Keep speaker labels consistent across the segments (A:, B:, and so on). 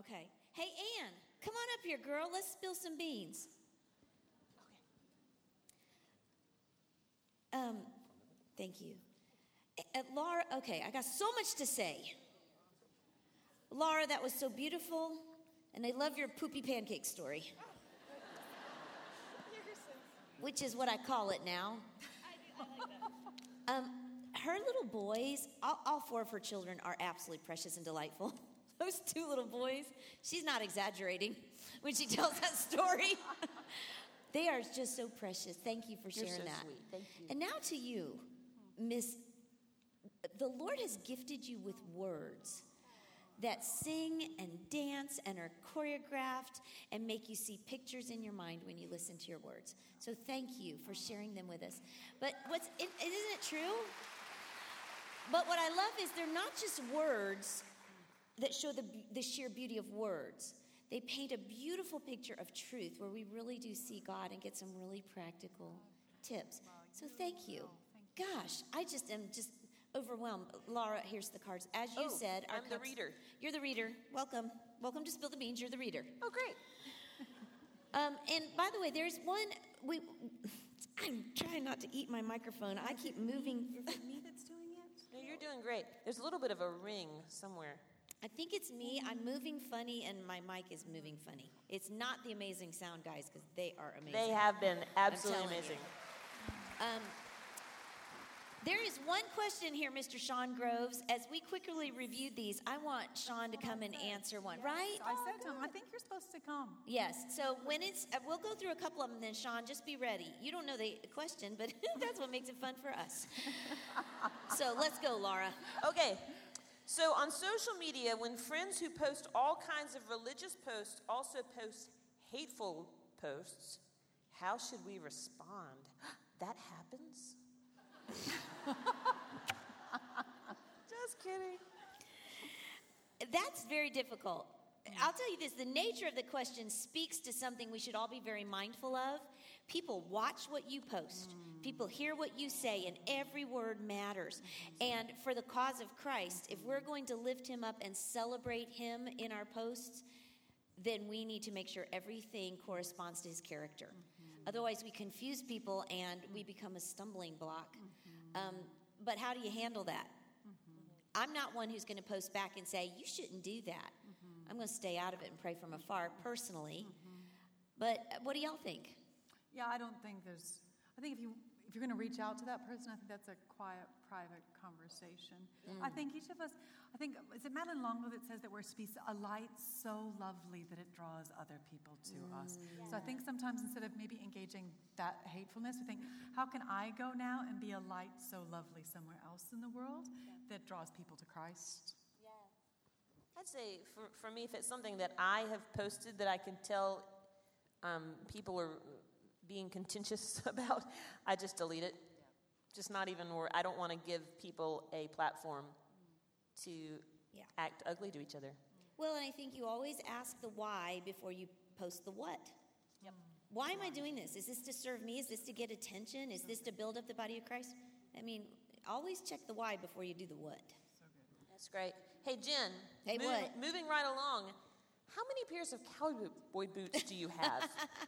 A: Okay. Hey, Ann, come on up here, girl. Let's spill some beans. Okay. Thank you. Laura, okay, I got so much to say. Laura, that was so beautiful, and I love your poopy pancake story. Which is what I call it now. I like that. Her little boys, all four of her children are absolutely precious and delightful. Those two little boys, she's not exaggerating when she tells that story. They are just so precious. Thank you for sharing
B: You're so
A: that.
B: Sweet. Thank you.
A: And now to you, Miss, the Lord has gifted you with words that sing and dance and are choreographed and make you see pictures in your mind when you listen to your words. So thank you for sharing them with us. But isn't it true? But what I love is they're not just words that show the sheer beauty of words. They paint a beautiful picture of truth where we really do see God and get some really practical tips. So thank you. Gosh, I just am overwhelmed. Laura, here's the cards. As you said,
B: I'm the reader.
A: You're the reader. Welcome. Welcome to Spill the Beans. You're the reader.
B: Oh, great.
A: And by the way, there's one. I'm trying not to eat my microphone. I keep moving.
C: Is it me that's doing it?
B: No, you're doing great. There's a little bit of a ring somewhere.
A: I think it's me. I'm moving funny, and my mic is moving funny. It's not the amazing sound guys, because they are amazing.
B: They have been absolutely amazing.
A: There is one question here, Mr. Sean Groves. As we quickly reviewed these, I want Sean to come and answer one, right?
C: I said to him, I think you're supposed to come.
A: Yes. So when we'll go through a couple of them, then Sean, just be ready. You don't know the question, but that's what makes it fun for us. So let's go, Laura.
B: Okay. So on social media, when friends who post all kinds of religious posts also post hateful posts, how should we respond? That happens? Just kidding.
A: That's very difficult. I'll tell you this, the nature of the question speaks to something we should all be very mindful of. People watch what you post. People hear what you say, and every word matters. And for the cause of Christ, if we're going to lift him up and celebrate him in our posts, then we need to make sure everything corresponds to his character. Otherwise, we confuse people and we become a stumbling block. But how do you handle that? I'm not one who's going to post back and say, you shouldn't do that. I'm going to stay out of it and pray from afar personally. But what do y'all think?
C: Yeah, I think if you're going to reach out to that person, I think that's a quiet, private conversation. I think each of us, is it Madeline Longo that says that we're a light so lovely that it draws other people to us? So I think sometimes instead of maybe engaging that hatefulness, we think, how can I go now and be a light so lovely somewhere else in the world that draws people to Christ?
B: I'd say for me, if it's something that I have posted that I can tell people are being contentious about, I just delete it. Just not even I don't want to give people a platform to act ugly to each other.
A: Well, and I think you always ask the why before you post the what.
B: Yep.
A: Why am I doing this? Is this to serve me? Is this to get attention? Is this to build up the body of Christ? I mean, always check the why before you do the what.
B: That's great. Hey, Jen.
A: Hey, what?
B: Moving right along, how many pairs of cowboy boots do you have?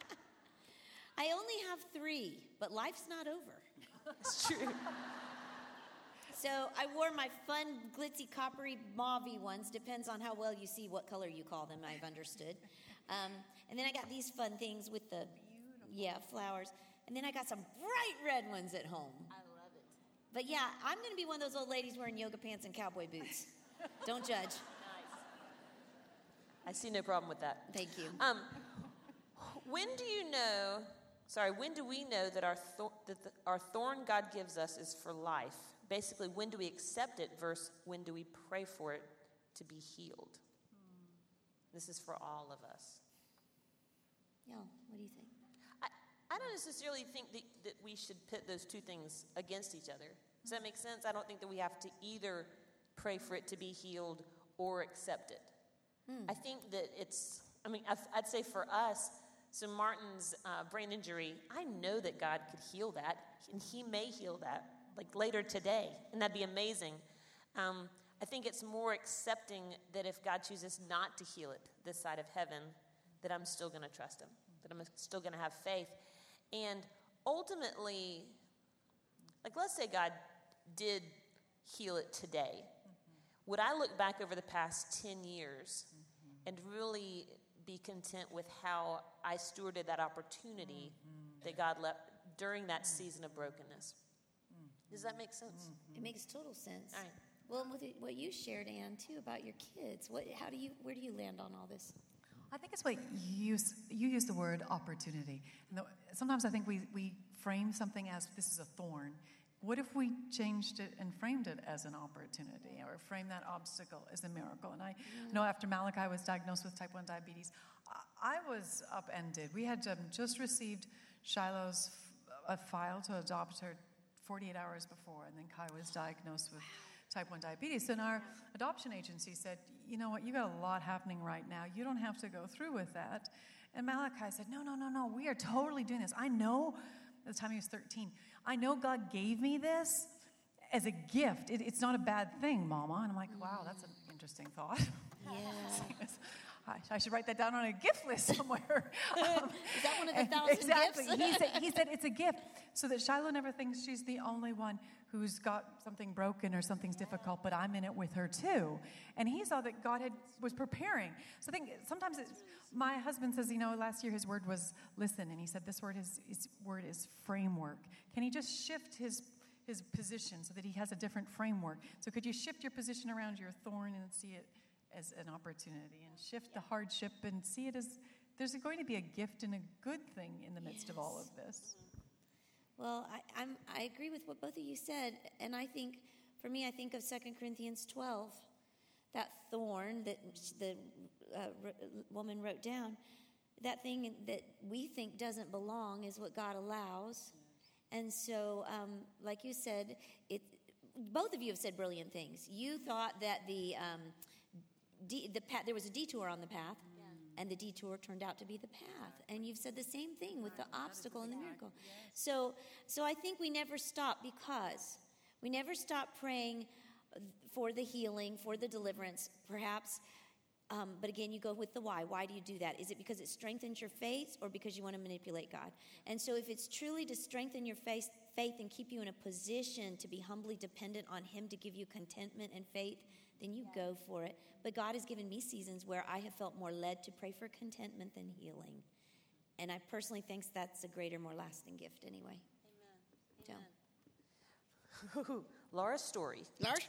A: I only have 3, but life's not over.
B: That's true.
A: So I wore my fun, glitzy, coppery, mauve-y ones. Depends on how well you see what color you call them, I've understood. And then I got these fun things with the flowers. And then I got some bright red ones at home.
B: I love it.
A: But yeah, I'm going to be one of those old ladies wearing yoga pants and cowboy boots. Don't judge.
B: Nice. I see no problem with that.
A: Thank you.
B: When do we know that our thorn God gives us is for life? Basically, when do we accept it versus when do we pray for it to be healed? This is for all of us.
A: Yeah, what do you think?
B: I don't necessarily think that we should pit those two things against each other. Does that make sense? I don't think that we have to either pray for it to be healed or accept it. I think that I'd say for us, so Martin's brain injury, I know that God could heal that, and he may heal that, like later today, and that'd be amazing. I I think it's more accepting that if God chooses not to heal it this side of heaven, that I'm still going to trust him, that I'm still going to have faith. And ultimately, like let's say God did heal it today. Would I look back over the past 10 years and really be content with how I stewarded that opportunity that God left during that season of brokenness? Does that make sense?
A: It makes total sense.
B: All right.
A: Well, with what you shared, Ann, too, about your kids, where do you land on all this?
C: I think it's what you use the word opportunity. And sometimes I think we frame something as this is a thorn. What if we changed it and framed it as an opportunity, or framed that obstacle as a miracle? And I know after Malachi was diagnosed with type 1 diabetes, I was upended. We had just received Shiloh's a file to adopt her 48 hours before, and then Kai was diagnosed with type 1 diabetes. And our adoption agency said, you know what, you got a lot happening right now. You don't have to go through with that. And Malachi said, no, we are totally doing this. I know, at the time he was 13, I know God gave me this as a gift. It's not a bad thing, Mama. And I'm like, wow, that's an interesting thought.
A: Yeah.
C: I should write that down on a gift list somewhere.
A: Is that one of the 1,000
C: exactly.
A: gifts?
C: He said it's a gift so that Shiloh never thinks she's the only one who's got something broken or something's difficult, but I'm in it with her too. And he saw that God was preparing. So I think sometimes my husband says, last year his word was listen, and he said this word is framework. Can he just shift his position so that he has a different framework? So could you shift your position around your thorn and see it as an opportunity, and shift the hardship and see it as there's going to be a gift and a good thing in the midst of all of this?
A: Well, I agree with what both of you said, and I think, for me, I think of 2 Corinthians 12, that thorn that the woman wrote down, that thing that we think doesn't belong is what God allows. And so, like you said, both of you have said brilliant things. You thought that there was a detour on the path, and the detour turned out to be the path. And you've said the same thing with the obstacle and the miracle. So I think we never stop, because we never stop praying for the healing, for the deliverance, perhaps. But again, you go with the why. Why do you do that? Is it because it strengthens your faith, or because you want to manipulate God? And so if it's truly to strengthen your faith and keep you in a position to be humbly dependent on him to give you contentment and faith, then you go for it. But God has given me seasons where I have felt more led to pray for contentment than healing. And I personally think that's a greater, more lasting gift anyway.
B: Amen. So. Laura's story.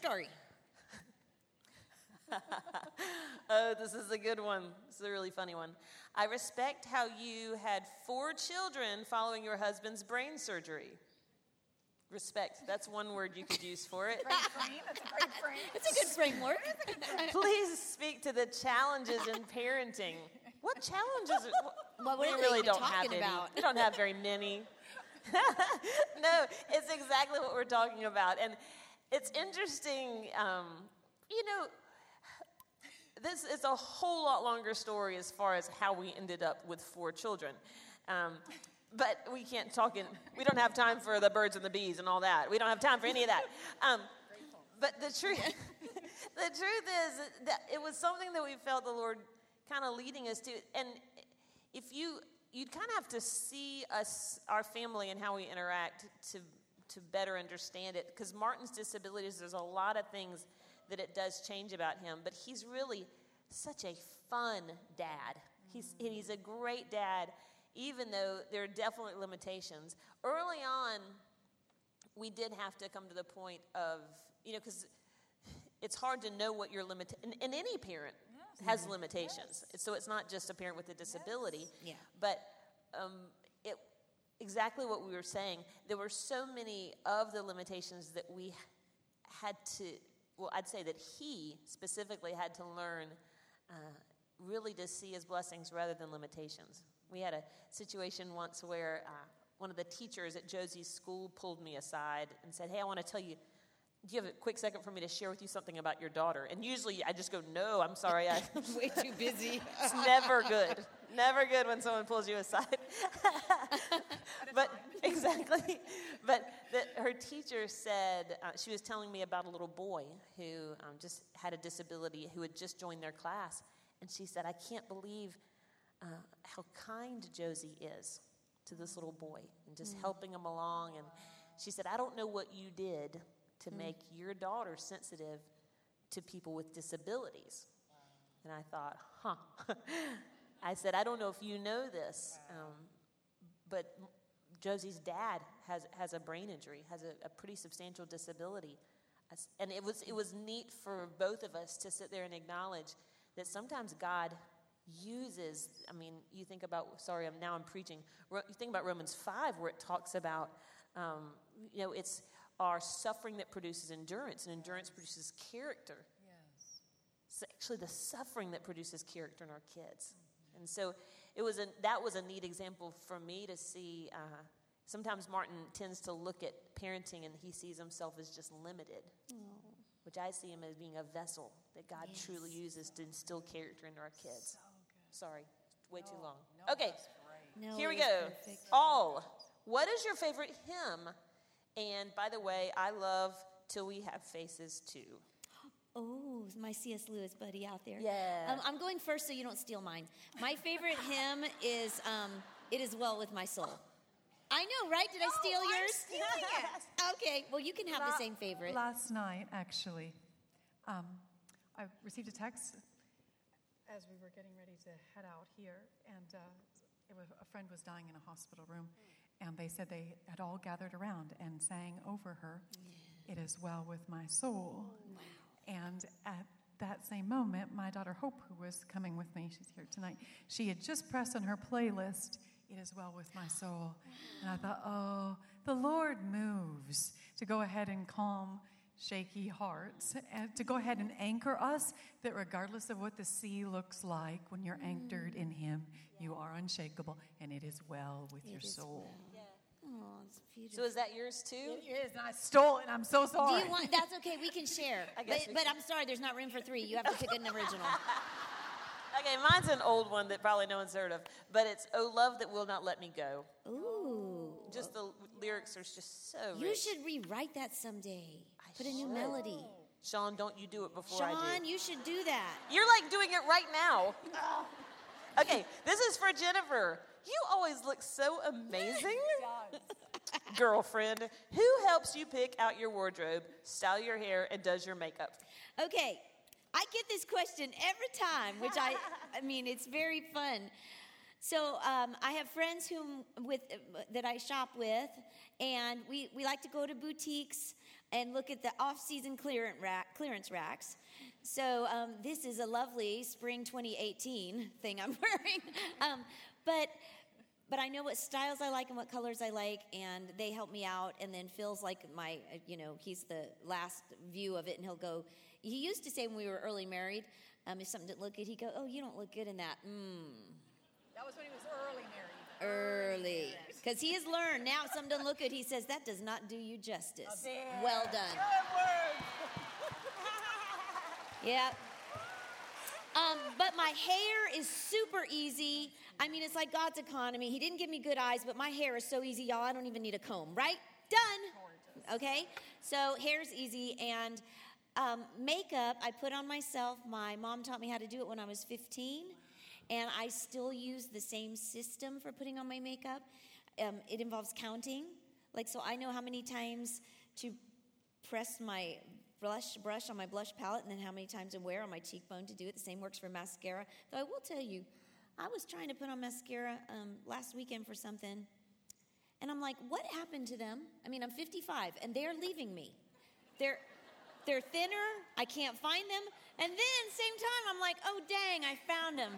B: Oh, this is a good one. This is a really funny one. I respect how you had 4 children following your husband's brain surgery. Respect. That's one word you could use for it.
C: That's a great frame.
A: It's a good framework.
B: Please speak to the challenges in parenting. What challenges?
A: What
B: we
A: are
B: really
A: they
B: don't have
A: talking
B: any.
A: about?
B: We don't have very many. No, it's exactly what we're talking about. And it's interesting, this is a whole lot longer story as far as how we ended up with 4 children. But we can't talk we don't have time for the birds and the bees and all that. We don't have time for any of that. But the truth is that it was something that we felt the Lord kind of leading us to. And if you'd kind of have to see our family and how we interact to better understand it. Because Martin's disabilities, there's a lot of things that it does change about him. But he's really such a fun dad. He's a great dad, even though there are definitely limitations. Early on, we did have to come to the point of, because it's hard to know what your limit. And any parent has limitations. Yes. So it's not just a parent with a disability.
A: Yes.
B: But exactly what we were saying, there were so many of the limitations that we had to, I'd say that he specifically had to learn really to see as blessings rather than limitations. We had a situation once where one of the teachers at Josie's school pulled me aside and said, hey, I want to tell you, do you have a quick second for me to share with you something about your daughter? And usually I just go, no, I'm sorry.
A: Way too busy.
B: It's never good. Never good when someone pulls you aside. But exactly. But her teacher said, she was telling me about a little boy who just had a disability who had just joined their class. And she said, I can't believe how kind Josie is to this little boy and just helping him along. And she said, I don't know what you did to make your daughter sensitive to people with disabilities. And I thought, I said, I don't know if you know this, but Josie's dad has a brain injury, has a pretty substantial disability. And it was neat for both of us to sit there and acknowledge that sometimes God uses, you think about, I'm preaching. You think about Romans 5 where it talks about, it's our suffering that produces endurance, and endurance produces character.
C: Yes.
B: It's actually the suffering that produces character in our kids. And so that was a neat example for me to see. Sometimes Martin tends to look at parenting and he sees himself as just limited, which I see him as being a vessel that God truly uses to instill character into our kids.
C: So
B: Sorry, way too long. Okay,
A: No,
B: here we
A: it was
B: go.
A: perfect.
B: What is your favorite hymn? And by the way, I love Till We Have Faces Too.
A: Oh, my C.S. Lewis buddy out there.
B: Yeah.
A: I'm going first so you don't steal mine. My favorite hymn is It Is Well With My Soul. I know, right? Did I steal yours?
B: I'm stealing it.
A: Okay, well, you can have the same favorite.
C: Last night, actually, I received a text as we were getting ready to head out here, and a friend was dying in a hospital room, and they said they had all gathered around and sang over her, It Is Well With My Soul. Wow. And at that same moment, my daughter Hope, who was coming with me, she's here tonight, she had just pressed on her playlist, It Is Well With My Soul. And I thought, oh, the Lord moves to go ahead and calm shaky hearts, and to go ahead and anchor us that regardless of what the sea looks like, when you're anchored in Him, you are unshakable, and it is well with your soul.
A: Oh, it's beautiful.
B: So is that yours too?
C: It is, and I stole it, and I'm so sorry.
A: Do you want? That's okay. We can share. But I'm sorry. There's not room for 3. You have to pick an original.
B: Okay, mine's an old one that probably no one's heard of, but it's "Oh Love That Will Not Let Me Go."
A: Ooh.
B: Just the lyrics are just so rich.
A: You should rewrite that someday. Put a new melody.
B: Sean, don't you do it before I do.
A: Sean, you should do that.
B: You're like doing it right now. Okay, this is for Jennifer. You always look so amazing. Girlfriend, who helps you pick out your wardrobe, style your hair, and does your makeup?
A: Okay, I get this question every time, which I mean, it's very fun. So I have friends that I shop with, and we like to go to boutiques and look at the off-season clearance racks. So this is a lovely spring 2018 thing I'm wearing. But I know what styles I like and what colors I like, and they help me out. And then Phil's like he's the last view of it, and he'll go. He used to say when we were early married, if something didn't look good, he'd go, "Oh, you don't look good in that."
C: That was when he was early married.
A: Early. Because he has learned now if something doesn't look good, he says, "That does not do you justice." Well done.
C: Good word.
A: Yeah. But my hair is super easy. I mean, it's like God's economy. He didn't give me good eyes, but my hair is so easy, y'all. I don't even need a comb, right? Done. Okay? So hair's easy. And makeup, I put on myself. My mom taught me how to do it when I was 15. And I still use the same system for putting on my makeup. It involves counting. So I know how many times to press my brush on my blush palette, and then how many times to wear on my cheekbone to do it. The same works for mascara. Though I will tell you, I was trying to put on mascara last weekend for something, and I'm like, what happened to them? I mean, I'm 55, and they're leaving me. They're thinner. I can't find them. And then, same time, I'm like, oh, dang, I found them.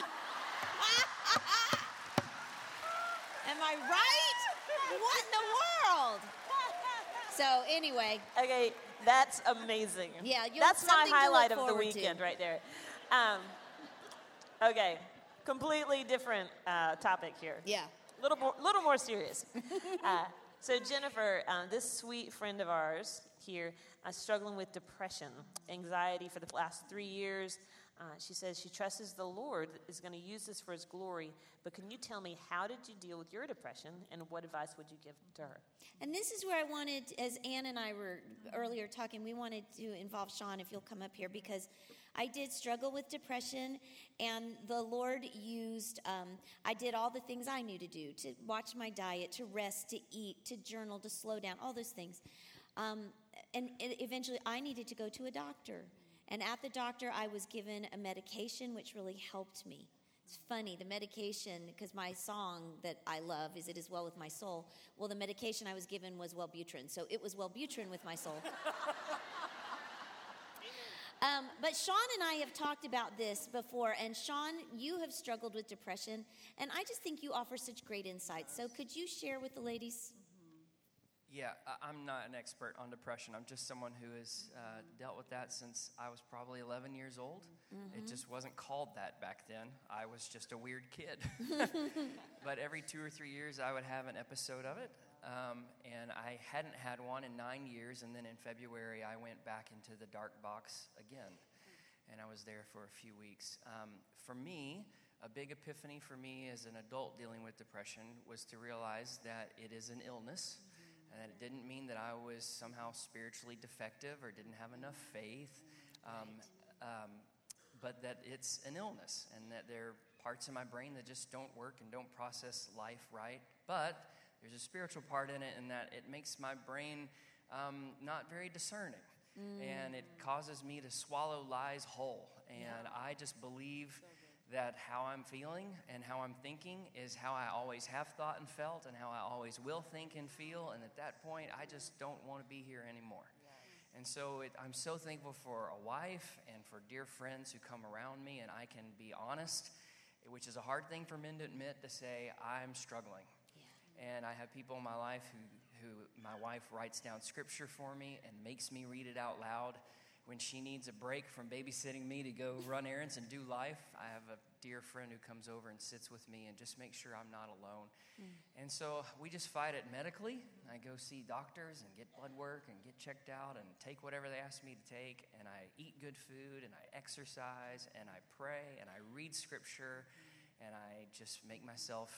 A: Am I right? What in the world? So, anyway.
B: Okay, that's amazing.
A: Yeah,
B: that's my highlight of the
A: forward
B: weekend
A: to.
B: right there. Okay, completely different topic here.
A: Yeah.
B: Little more serious. So Jennifer, this sweet friend of ours, here, struggling with depression, anxiety for the last 3 years. She says she trusts the Lord is going to use this for his glory. But can you tell me, how did you deal with your depression, and what advice would you give to her?
A: And this is where I wanted, as Ann and I were earlier talking, we wanted to involve Sean, if you'll come up here, because I did struggle with depression, and the Lord used, I did all the things I knew to do, to watch my diet, to rest, to eat, to journal, to slow down, all those things. And eventually I needed to go to a doctor. And at the doctor, I was given a medication which really helped me. It's funny, the medication, because my song that I love is It Is Well With My Soul. Well, the medication I was given was Wellbutrin, so it was Wellbutrin with my soul. But Sean and I have talked about this before, and Sean, you have struggled with depression, and I just think you offer such great insights. So could you share with the ladies?
D: Yeah, I'm not an expert on depression. I'm just someone who has dealt with that since I was probably 11 years old. Mm-hmm. It just wasn't called that back then. I was just a weird kid. But every 2 or 3 years, I would have an episode of it. And I hadn't had one in 9 years. And then in February, I went back into the dark box again. And I was there for a few weeks. For me, a big epiphany for me as an adult dealing with depression was to realize that it is an illness. And that it didn't mean that I was somehow spiritually defective or didn't have enough faith, but that it's an illness and that there are parts of my brain that just don't work and don't process life right. But there's a spiritual part in it, in that it makes my brain not very discerning. And it causes me to swallow lies whole. And I just believe that how I'm feeling and how I'm thinking is how I always have thought and felt and how I always will think and feel. And at that point, I just don't want to be here anymore. And so I'm so thankful for a wife and for dear friends who come around me and I can be honest, which is a hard thing for men to admit, to say, I'm struggling. And I have people in my life who my wife writes down scripture for me and makes me read it out loud. When she needs a break from babysitting me to go run errands and do life, I have a dear friend who comes over and sits with me and just makes sure I'm not alone. And so we just fight it medically. I go see doctors and get blood work and get checked out and take whatever they ask me to take. And I eat good food and I exercise and I pray and I read scripture and I just make myself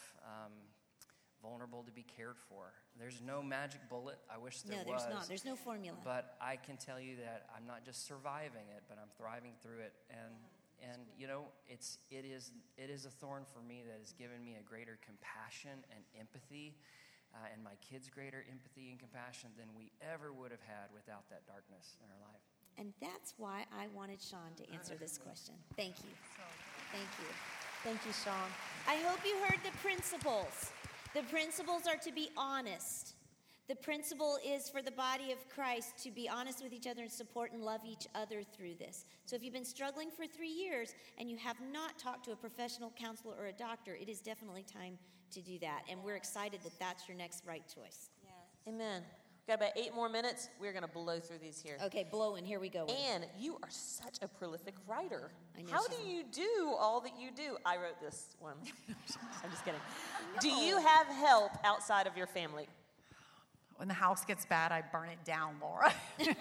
D: vulnerable to be cared for. There's no magic bullet. I wish there was.
A: No, there's not. There's no formula.
D: But I can tell you that I'm not just surviving it, but I'm thriving through it. And you know, it is a thorn for me that has given me a greater compassion and empathy, and my kids greater empathy and compassion than we ever would have had without that darkness in our life.
A: And that's why I wanted Sean to answer this question. Thank you. Thank you. Thank you, Sean. I hope you heard the principles. The principles are to be honest. The principle is for the body of Christ to be honest with each other and support and love each other through this. So if you've been struggling for 3 years and you have not talked to a professional counselor or a doctor, it is definitely time to do that. And we're excited that that's your next right choice.
B: Yeah. Amen. We've got about 8 more minutes. We're going to blow through these here.
A: Okay, blowing. Here we go.
B: And you are such a prolific writer.
A: I know.
B: How do you do all that you do? I wrote this one. I'm just kidding. No. Do you have help outside of your family?
C: When the house gets bad, I burn it down, Laura.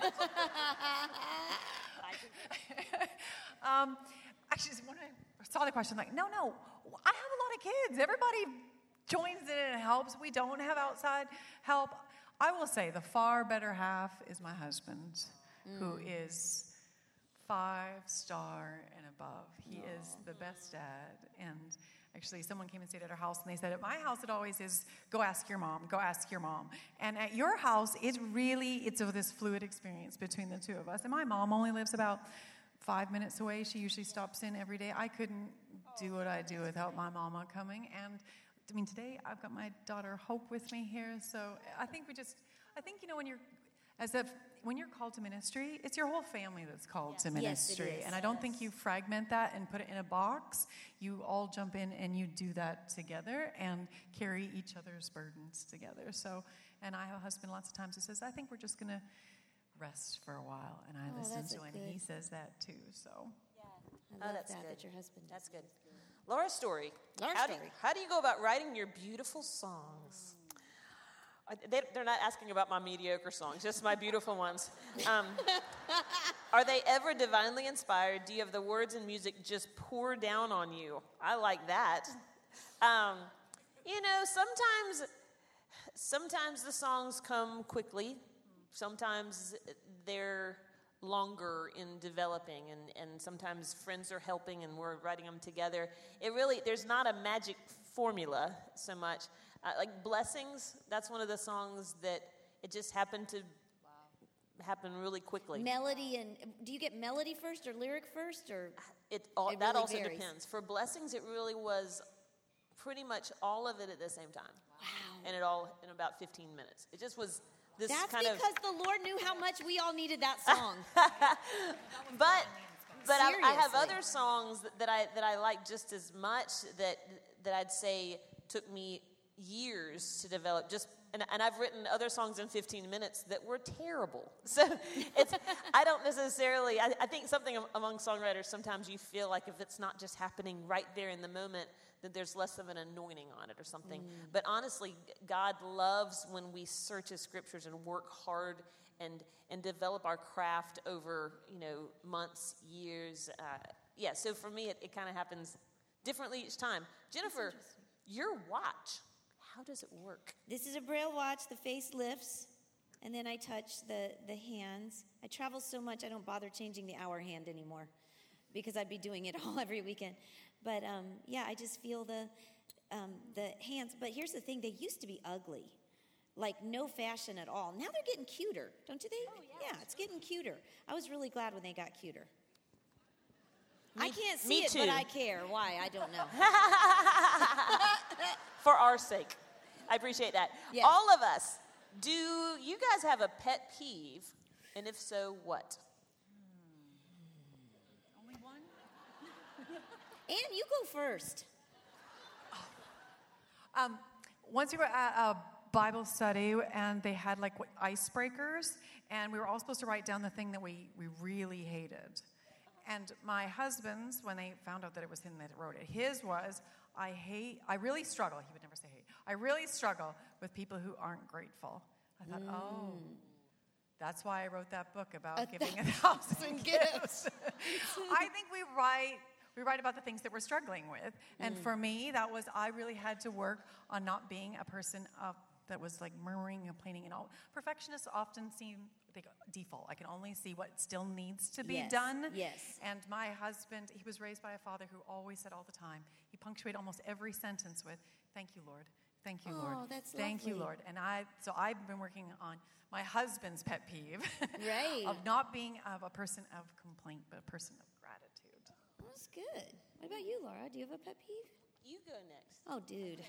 C: Actually, when I saw the question, like, no, I have a lot of kids. Everybody joins in and helps. We don't have outside help. I will say the far better half is my husband, who is 5-star and above. He is the best dad. And actually, someone came and stayed at our house, and they said, at my house, it always is, go ask your mom, go ask your mom. And at your house, it's this fluid experience between the two of us. And my mom only lives about 5 minutes away. She usually stops in every day. I couldn't do what I do without my mama coming. And I mean, today I've got my daughter Hope with me here. So I think you know, when you're called to ministry, it's your whole family that's called to ministry.
A: Yes, it is.
C: And I don't think you fragment that and put it in a box. You all jump in and you do that together and carry each other's burdens together. So, and I have a husband lots of times who says, I think we're just going to rest for a while. And I listen to him, and he says that too. So,
A: I love
B: that's
A: that,
B: good.
A: that your husband.
B: That's good. Laura's story.
A: Laura's
B: How
A: story.
B: do you go about writing your beautiful songs? They're not asking about my mediocre songs, just my beautiful ones. Are they ever divinely inspired? Do you have the words and music just pour down on you? I like that. Sometimes the songs come quickly. Sometimes they're longer in developing, and sometimes friends are helping and we're writing them together. There's not a magic formula so much. Like Blessings, that's one of the songs that it just happened to happen really quickly.
A: Melody, and do you get melody first or lyric first, or
B: that
A: really
B: also
A: varies?
B: depends. For Blessings, it really was pretty much all of it at the same time.
A: Wow.
B: And it all in about 15 minutes. It just was this
A: That's
B: kind of...
A: because the Lord knew how much we all needed that song.
B: But I have
A: Seriously.
B: other songs that I like just as much that I'd say took me years to develop. And I've written other songs in 15 minutes that were terrible. So I don't necessarily, I think something among songwriters, sometimes you feel like if it's not just happening right there in the moment, that there's less of an anointing on it or something. But honestly, God loves when we search his scriptures and work hard and develop our craft over, months, years. So for me, it kind of happens differently each time. Jennifer, your watch, how does it work?
A: This is a Braille watch. The face lifts, and then I touch the hands. I travel so much, I don't bother changing the hour hand anymore because I'd be doing it all every weekend. But, I just feel the hands. But here's the thing. They used to be ugly, like no fashion at all. Now they're getting cuter, don't you think? Oh, yeah. Yeah, it's getting cuter. I was really glad when they got cuter. I can't see it,
B: too.
A: but I care. Why? I don't know.
B: For our sake. I appreciate that.
A: Yes.
B: All of us, do you guys have a pet peeve? And if so, what?
C: Only one?
A: Ann, you go first.
C: Once we were at a Bible study, and they had icebreakers, and we were all supposed to write down the thing that we really hated. And my husband's, when they found out that it was him that wrote it, his was, I really struggle. He would never say hate. I really struggle with people who aren't grateful. I thought, that's why I wrote that book about giving 1,000 gifts. I think we write about the things that we're struggling with. And for me, I really had to work on not being a person that was murmuring, complaining, and all. Perfectionists often they default. I can only see what still needs to be done.
A: Yes.
C: And my husband, he was raised by a father who always said all the time, he punctuated almost every sentence with, "Thank you, Lord. Thank you, Lord.
A: That's
C: Thank you,
A: lovely.
C: Lord." And I've been working on my husband's pet peeve
A: Right.
C: of not being a person of complaint, but a person of gratitude.
A: That's good. What about you, Laura? Do you have a pet peeve?
B: You go next.
A: Oh, dude.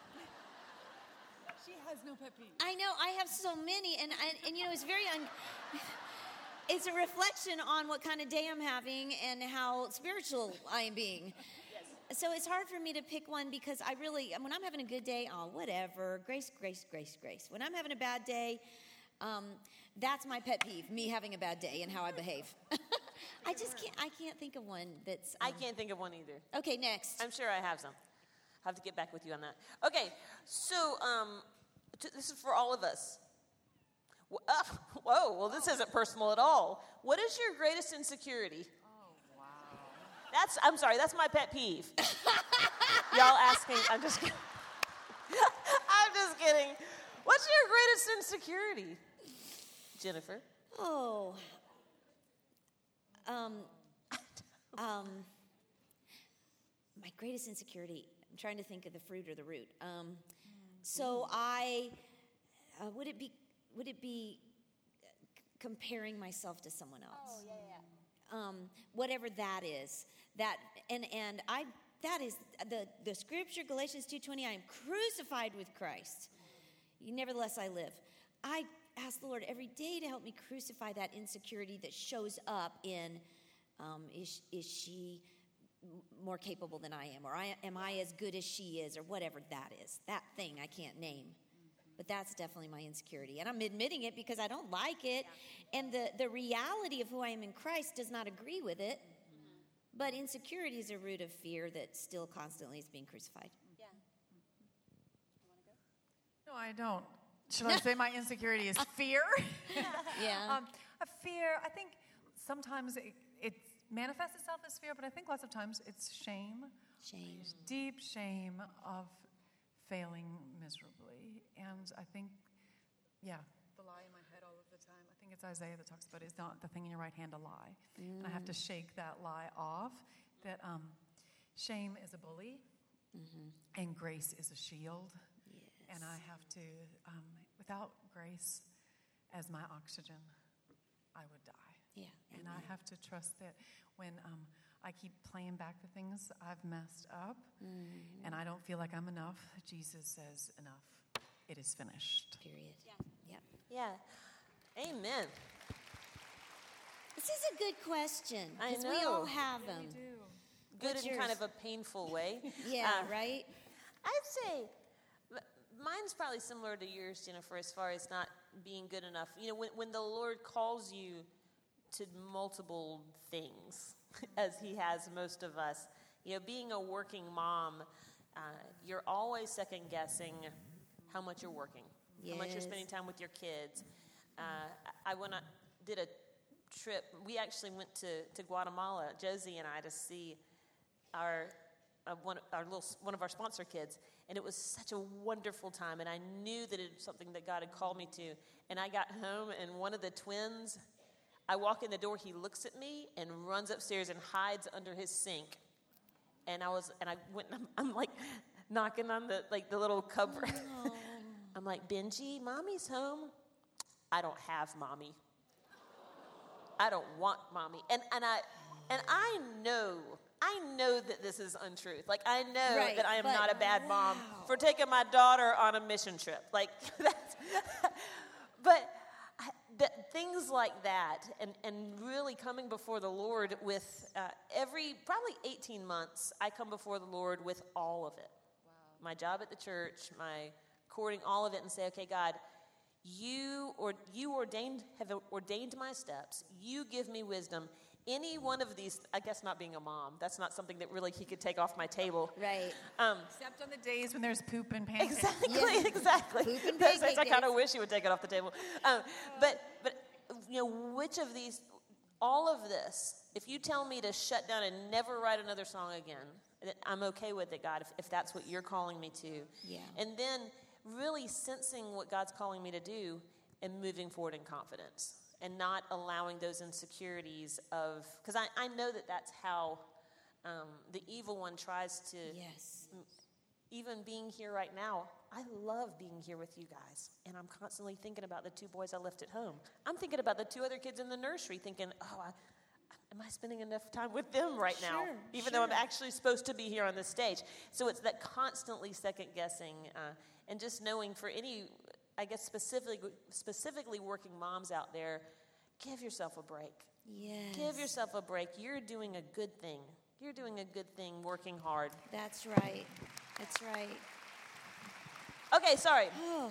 C: She has no pet peeve.
A: I know. I have so many, and it's very it's a reflection on what kind of day I'm having and how spiritual I am being. Yes. So it's hard for me to pick one because when I'm having a good day, whatever, grace, grace, grace, grace. When I'm having a bad day, that's my pet peeve, me having a bad day and how I behave. I can't think of one that's...
B: I can't think of one either.
A: Okay, next.
B: I'm sure I have some. I'll have to get back with you on that. Okay, so this is for all of us. Whoa, well, this isn't personal at all. What is your greatest insecurity?
C: Oh, wow.
B: That's my pet peeve. Y'all asking, I'm just kidding. I'm just kidding. What's your greatest insecurity, Jennifer?
A: Oh. My greatest insecurity, I'm trying to think of the fruit or the root. Would it be comparing myself to someone else?
B: Oh, yeah.
A: Whatever that is. That is the scripture, Galatians 2:20, I am crucified with Christ. Nevertheless I live. I ask the Lord every day to help me crucify that insecurity that shows up in, is she more capable than I am? Or am I as good as she is? Or whatever that is. That thing I can't name. But that's definitely my insecurity. And I'm admitting it because I don't like it. And the reality of who I am in Christ does not agree with it. But insecurity is a root of fear that still constantly is being crucified.
B: Yeah.
C: No, I don't. should I say my insecurity is fear?
A: Yeah.
C: A fear, I think sometimes it manifests itself as fear, but I think lots of times it's shame.
A: Shame.
C: Deep shame of failing miserably. And I think, the lie in my head all of the time. I think it's Isaiah that talks about, is not the thing in your right hand a lie? And I have to shake that lie off, that shame is a bully, and grace is a shield.
A: Yes.
C: And I have to, without grace as my oxygen, I would die.
A: Yeah.
C: And I have to trust that when I keep playing back the things I've messed up, and I don't feel like I'm enough, Jesus says, enough. It is finished.
A: Period. Yep.
B: Yeah. Amen.
A: This is a good question.
B: I
A: Because we all
B: know.
A: have them.
B: Good
A: What's
B: in kind
A: yours?
B: of a painful way.
A: Yeah, right?
B: I'd say mine's probably similar to yours, Jennifer, as far as not being good enough. You know, when the Lord calls you to multiple things, as he has most of us, you know, being a working mom, you're always second guessing how much you're working, how much you're
A: Yes.
B: spending time with your kids. When I did a trip, we actually went to Guatemala, Josie and I, to see one of our sponsor kids, and it was such a wonderful time, and I knew that it was something that God had called me to. And I got home, and one of the twins, I walk in the door, he looks at me and runs upstairs and hides under his sink. And I went and I'm like knocking on the little cupboard.
A: Oh.
B: I'm like, Benji, mommy's home. I don't have mommy. I don't want mommy. And I know that this is untruth. Like, I know
A: Right,
B: that I am
A: but
B: not a bad mom
A: wow.
B: for taking my daughter on a mission trip. Like, that's, but things like that, and really coming before the Lord with every, probably 18 months, I come before the Lord with all of it. Wow. My job at the church, my courting, all of it, and say, okay, God, you have ordained my steps. You give me wisdom. Any one of these, I guess not being a mom, that's not something that really he could take off my table.
A: Right.
C: Except on the days when there's poop and pancakes.
B: Exactly.
A: Poop and
B: Those days I
A: pancake
B: kind of
A: days.
B: wish he would take it off the table. But you know, which of these, all of this, if you tell me to shut down and never write another song again, I'm okay with it, God, if that's what you're calling me to.
A: Yeah.
B: And then really sensing what God's calling me to do and moving forward in confidence and not allowing those insecurities of, because I know that that's how the evil one tries to,
A: Yes.
B: even being here right now, I love being here with you guys. And I'm constantly thinking about the two boys I left at home. I'm thinking about the two other kids in the nursery thinking, am I spending enough time with them right now?
A: Sure,
B: Even though I'm
A: sure.
B: actually supposed to be here on this stage. So it's that constantly second guessing and just knowing for any, I guess specifically working moms out there, give yourself a break.
A: Yes.
B: Give yourself a break. You're doing a good thing. You're doing a good thing working hard.
A: That's right. That's right.
B: Okay, sorry.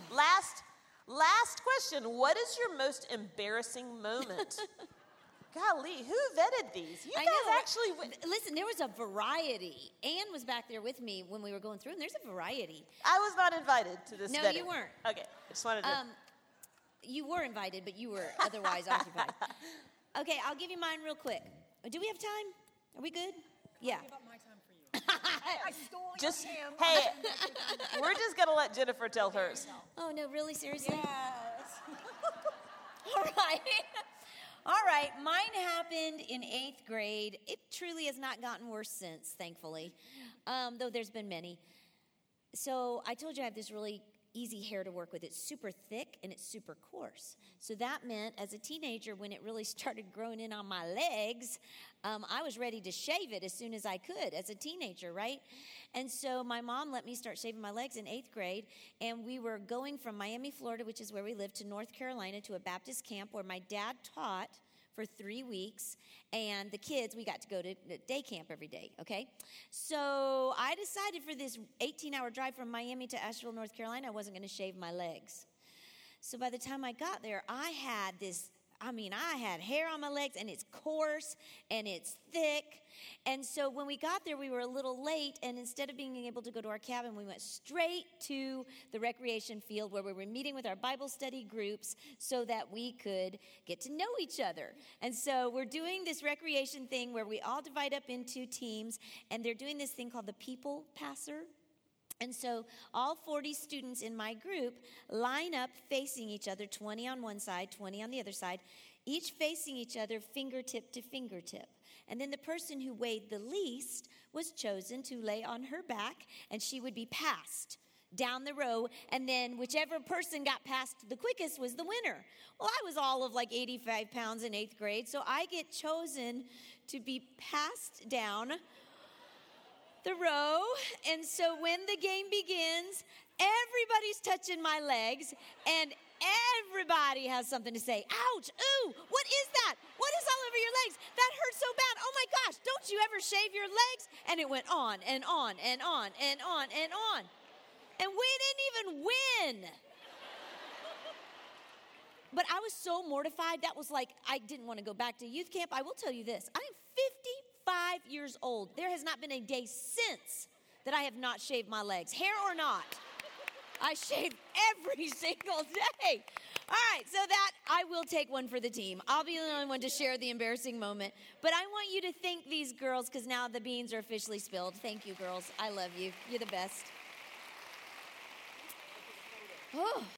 B: Last question. What is your most embarrassing moment? Golly, who vetted these? You
A: I
B: guys
A: know.
B: actually...
A: Listen, there was a variety. Anne was back there with me when we were going through, and there's a variety.
B: I was not invited to this
A: No,
B: vetting.
A: you weren't.
B: Okay, I just wanted to...
A: You were invited, but you were otherwise occupied. Okay, I'll give you mine real quick. Do we have time? Are we good? Yeah.
C: Give up my time for you. I stole
B: just,
C: your ham.
B: hey, we're just going to let Jennifer tell hers.
A: Oh, no, really? Seriously?
C: Yes.
A: All right. All right. Mine happened in 8th grade. It truly has not gotten worse since, thankfully, though there's been many. So I told you I have this really easy hair to work with. It's super thick and it's super coarse. So that meant as a teenager, when it really started growing in on my legs, I was ready to shave it as soon as I could as a teenager, right? And so my mom let me start shaving my legs in 8th grade, and we were going from Miami, Florida, which is where we lived, to North Carolina to a Baptist camp where my dad taught for 3 weeks, and the kids, we got to go to day camp every day, okay? So I decided for this 18-hour drive from Miami to Asheville, North Carolina, I wasn't going to shave my legs. So by the time I got there, I had this I mean, I had hair on my legs, and it's coarse, and it's thick. And so when we got there, we were a little late, and instead of being able to go to our cabin, we went straight to the recreation field where we were meeting with our Bible study groups so that we could get to know each other. And so we're doing this recreation thing where we all divide up into teams, and they're doing this thing called the People Passer. And so all 40 students in my group line up facing each other, 20 on one side, 20 on the other side, each facing each other fingertip to fingertip. And then the person who weighed the least was chosen to lay on her back, and she would be passed down the row, and then whichever person got passed the quickest was the winner. Well, I was all of like 85 pounds in 8th grade, so I get chosen to be passed down the row. And so when the game begins, everybody's touching my legs, and everybody has something to say. Ouch, ooh, what is that? What is all over your legs? That hurts so bad. Oh my gosh, don't you ever shave your legs? And it went on and on and on and on and on. And we didn't even win. But I was so mortified. That was like, I didn't want to go back to youth camp. I will tell you this. I'm 55 years old. There has not been a day since that I have not shaved my legs, hair or not. I shave every single day. All right, so that I will take one for the team. I'll be the only one to share the embarrassing moment. But I want you to thank these girls because now the beans are officially spilled. Thank you, girls. I love you. You're the best. Oh.